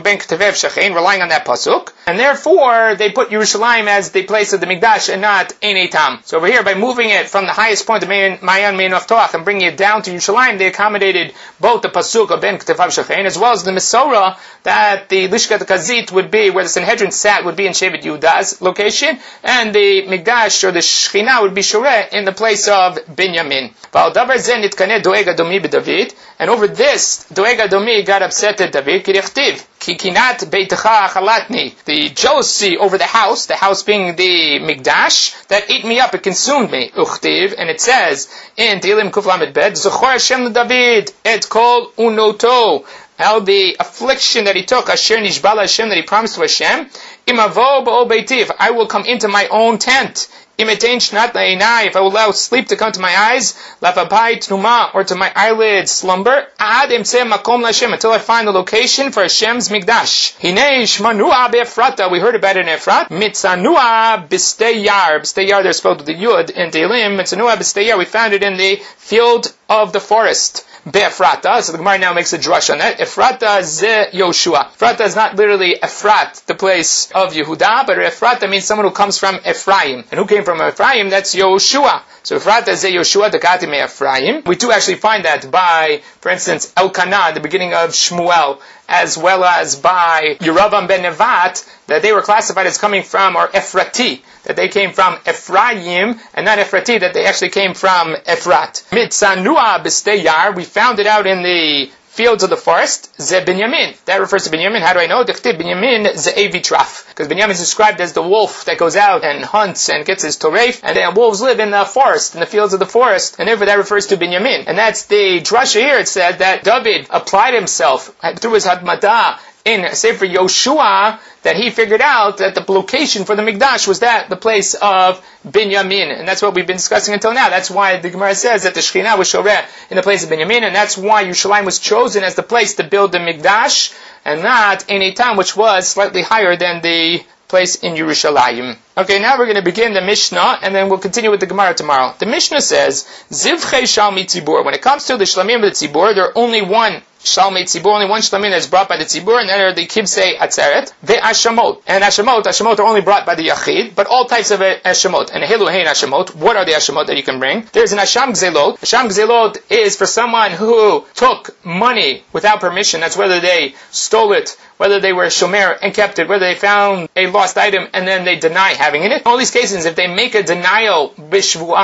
relying on that pasuk, and therefore they put Yerushalayim as the place of the Mikdash and not Ein Eitam. So over here, by moving it from the highest point of Mayan Mein Naftach and bringing it down to Yerushalayim, they accommodated both the pasuk of Ben Ktevav Shechein as well as the Misorah that the Lishkat Kazit would be, where the Sanhedrin sat, would be in Shevet Yehuda's location, and the Mikdash or the Shechina would be Shoreh in the place of Binyamin. And over this, Doeg Adomi got upset at David. The jealousy over the house being the Mikdash, that ate me up, it consumed me. Uchtiv, and it says in Tehillim Kuf Lamed Bet, Zochor Hashem David et kol unoto. How the affliction that he took, Asher Nishbala Hashem, that he promised to Hashem, Imavo Ba'ol Beiti, if I will come into my own tent, Imetain Shnat La'inai, if I will allow sleep to come to my eyes, Lafapai Tnuma, or to my eyelids slumber, Ad Imtzeh Makom L'Hashem, until I find the location for Hashem's Mikdash. Hinei Shmanua Be'Efrata, we heard about it in Efrat, Mitzanua B'Steyar, B'Steyar, they're spelled with the Yud in Tehillim, Mitzanua B'Steyar, we found it in the field of the forest. Be'Efrata, so the Gemara now makes a drush on that. Efrata ze Yoshua. Efrata is not literally Efrat, the place of Yehuda, but Efrata means someone who comes from Ephraim. And who came from Ephraim? That's Yoshua. So Efrata ze Yoshua dekati me Ephraim. We do actually find that by, for instance, Elkanah, the beginning of Shmuel, as well as by Yeravam ben Nevat, that they were classified as coming from, or Ephrati, that they came from Ephraim, and not Ephrati, that they actually came from Ephrat. Mitzanua b'steyar, we found it out in the fields of the forest, ze Binyamin. That refers to Binyamin. How do I know? Dechtiv Binyamin ze Evitraf. Because Binyamin is described as the wolf that goes out and hunts and gets his toref, and then wolves live in the forest, in the fields of the forest, and therefore that refers to Binyamin. And that's the drasha here. It said that David applied himself through his Hadmadah in Sefer Yoshua, that he figured out that the location for the Mikdash was the place of Binyamin. And that's what we've been discussing until now. That's why the Gemara says that the Shekhinah was Shoreh in the place of Binyamin, and that's why Yerushalayim was chosen as the place to build the Mikdash, and not Ein Eitam, which was slightly higher than the place in Yerushalayim. Okay, now we're going to begin the Mishnah, and then we'll continue with the Gemara tomorrow. The Mishnah says, Zivchei Shalmi Tzibur. When it comes to the Shlamim of the Tzibur, there are only one Shalmei Tzibur, only one Shlamim that's brought by the Tzibur, and then are the Kibsei Atzeret, the Ashamot. And Ashamot are only brought by the Yachid, but all types of Ashamot. And Helu Hein Ashamot, what are the Ashamot that you can bring? There's an Asham Gzelot. Asham Gzelot is for someone who took money without permission. That's whether they stole it, whether they were shomer and kept it, whether they found a lost item and then they deny having it. In all these cases, if they make a denial bishvu'ah,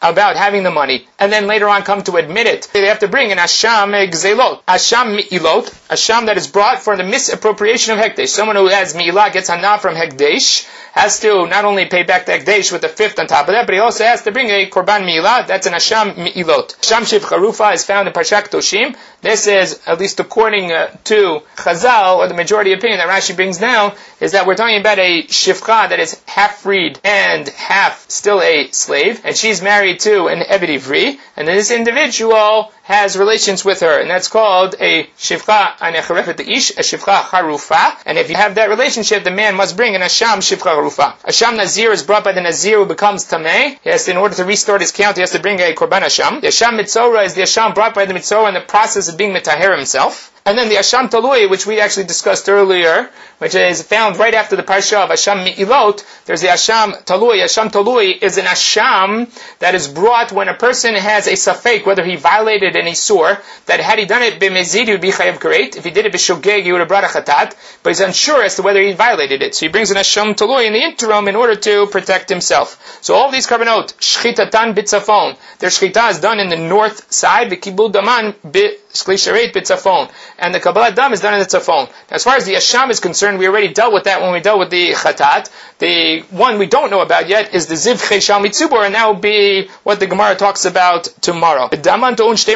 about having the money, and then later on come to admit it, they have to bring an asham gzelot, asham mi'ilot, asham that is brought for the misappropriation of hekdesh. Someone who has mi'ilah gets hana from hekdesh, has to not only pay back the hekdesh with the fifth on top of that, but he also has to bring a korban mi'ilah. That's an asham mi'ilot. Asham shivcha rufa is found in Parshat Kedoshim. This is, at least according to Chazal, or the majority opinion that Rashi brings down, is that we're talking about a shivcha that is half freed and half still a slave, and she's married to an Eved Ivri, and this individual has relations with her, and that's called a shivcha anecharefet ish, a shivcha harufa, and if you have that relationship, the man must bring an asham shivcha harufa. Asham nazir is brought by the nazir who becomes tameh. He has to, in order to restart his count, he has to bring a korban asham. The asham mitzora is the asham brought by the mitzora in the process of being mitaher himself. And then the Asham Talui, which we actually discussed earlier, which is found right after the parsha of Asham Mi'ilot, there's the Asham Talui. Asham Talui is an Asham that is brought when a person has a safek, whether he violated an Isur, that had he done it b'mezid, he would be chayav karet. If he did it b'shogeg, he would have brought a chatat, but he's unsure as to whether he violated it. So he brings an Asham Talui in the interim in order to protect himself. So all these karbanot, shchitatan bitzafon, their shchita is done in the north side, v'kibul daman shlisharet bitzafon, and the Kabbalah Dam is done in the Tzafon. As far as the Asham is concerned, we already dealt with that when we dealt with the Chatat. The one we don't know about yet is the Ziv Cheshal Mitzubor, and that will be what the Gemara talks about tomorrow. The Dam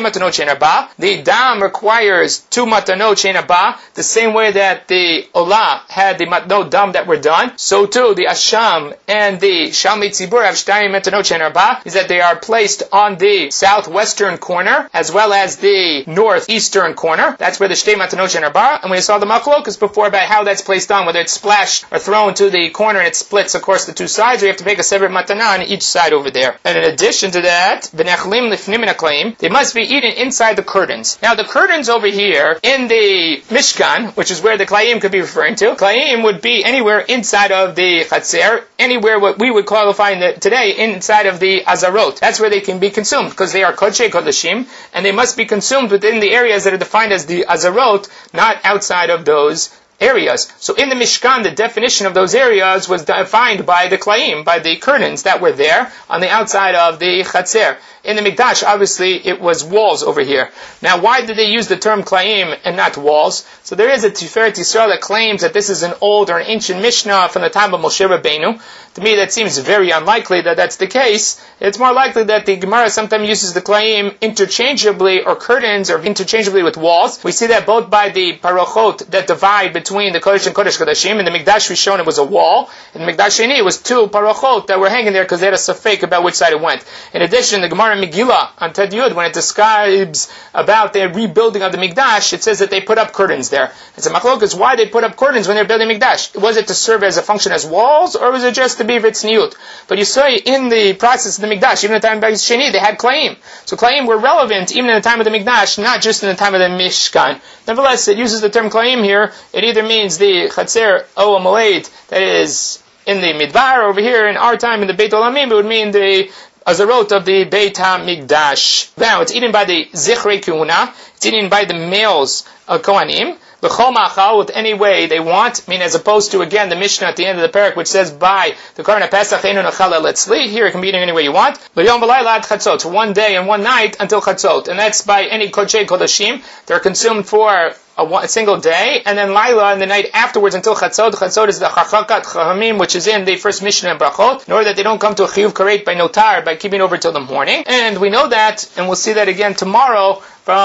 requires 2 matanot shein haba, the same way that the Olah had the matnot dam that were done, so too the Asham and the Shal Mitzubor have shtayim matanot shein haba, is that they are placed on the southwestern corner, as well as the northeastern corner. That's where the Shtei Matanot Shein Haba, and we saw the machlokas before about how that's placed on, whether it's splashed or thrown to the corner and it splits, of course, the 2 sides, or you have to make a separate matana on each side over there. And in addition to that, v'nechlim lifnim min haklayim, they must be eaten inside the curtains. Now the curtains over here in the Mishkan, which is where the klayim could be referring to, klayim would be anywhere inside of the chatzer, anywhere what we would qualify today inside of the azarot. That's where they can be consumed, because they are kodshei kodashim, and they must be consumed within the areas that are defined as the azarot, not outside of those areas. So in the Mishkan, the definition of those areas was defined by the klayim, by the curtains that were there on the outside of the chatzer. In the Mikdash, obviously, it was walls over here. Now, why did they use the term klayim and not walls? So there is a Tiferet Yisrael that claims that this is an old or an ancient Mishnah from the time of Moshe Rabbeinu. To me, that seems very unlikely that that's the case. It's more likely that the Gemara sometimes uses the klayim interchangeably, or curtains, or interchangeably with walls. We see that both by the parochot that divide between the Kodesh and Kodesh Kodashim. In the Mikdash, we've shown it was a wall. In the Mikdash Sheni, it was 2 parochot that were hanging there because they had a safek about which side it went. In addition, the Gemara Megillah on Ted Yud, when it describes about the rebuilding of the Mikdash, it says that they put up curtains there. It's a machlokas why they put up curtains when they're building Mikdash. Was it to serve as a function as walls, or was it just to be vitzniut? But you say in the process of the Mikdash, even in the time of Sheni, they had klayim. So klayim were relevant even in the time of the Mikdash, not just in the time of the Mishkan. Nevertheless, it uses the term klayim here. It either means the chatzer o moed that is in the midbar over here. In our time in the Beit Olamim, it would mean the azarot of the Beit HaMikdash. Now, it's eaten by the Zichrei Kehuna. It's eaten by the males of Kohanim. B'chol ma'achal, with any way they want. I mean, as opposed to, again, the Mishnah at the end of the parak, which says, by the Korban HaPesach, einu nachal eletzli. Here, it can be eaten any way you want. L'yom v'layla ad chatzot. So 1 day and 1 night until chatzot. And that's by any kodshei kodashim. They're consumed for a single day, and then Laila in the night afterwards until Chatzot. Chatzot is the Chachakat Chachamim, which is in the first Mishnah in Brachot, in order that they don't come to a Chiyuv Karet by Notar, by keeping over till the morning. And we know that, and we'll see that again tomorrow,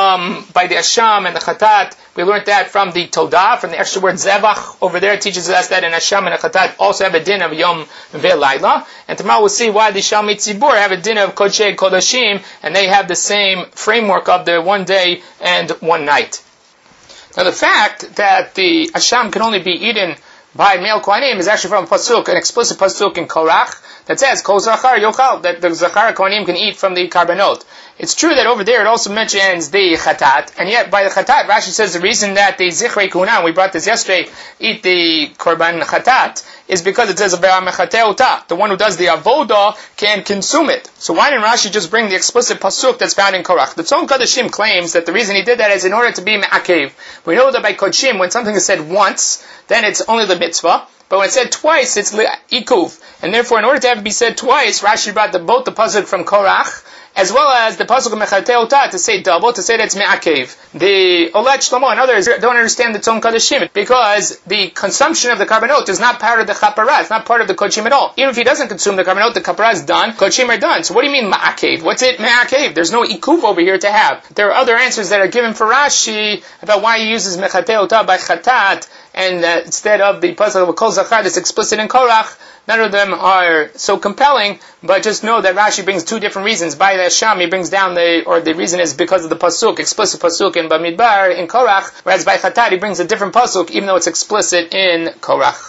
by the Asham and the Chatat. We learned that from the Todah, from the extra word Zevach. Over there it teaches us that an Asham and a Chatat also have a din of Yom Ve'Laila. And tomorrow we'll see why the Shalmei Tzibur have a din of Kodshei Kodashim, and they have the same framework of the 1 day and 1 night. Now the fact that the Asham can only be eaten by male Kohanim is actually from a pasuk, an explicit pasuk in Korach, that says, Kol Zachar Yochal, that the Zachar Kohanim can eat from the Karbanot. It's true that over there it also mentions the Chatat, and yet by the Chatat, Rashi says the reason that the Zichrei Kehuna, we brought this yesterday, eat the Korban Chatat, is because it says, the one who does the Avodah can consume it. So why didn't Rashi just bring the explicit pasuk that's found in Korach? The Tzon Kodashim claims that the reason he did that is in order to be me'akev. We know that by Kodshim, when something is said once, then it's only the mitzvah. But when it's said twice, it's ikuv. And therefore, in order to have it be said twice, Rashi brought both the pasuk from Korach, as well as the pasuk of Mechatei Ota to say double, to say that it's me'akev. The Olet Shlomo and others don't understand the Tzon Kadashim, because the consumption of the karbanot is not part of the chaparah, it's not part of the kodshim at all. Even if he doesn't consume the karbanot, the kaparah is done, kodshim are done. So what do you mean ma'akev? What's it me'akev? There's no ikuv over here to have. There are other answers that are given for Rashi about why he uses Mechatei Ota by chatat, and instead of the pasuk of Kol Zachar that's explicit in Korach. None of them are so compelling, but just know that Rashi brings two different reasons. By the Sham, he brings down the reason is because of the pasuk, explicit pasuk in Bamidbar, in Korach, whereas by Chatat, he brings a different pasuk, even though it's explicit in Korach.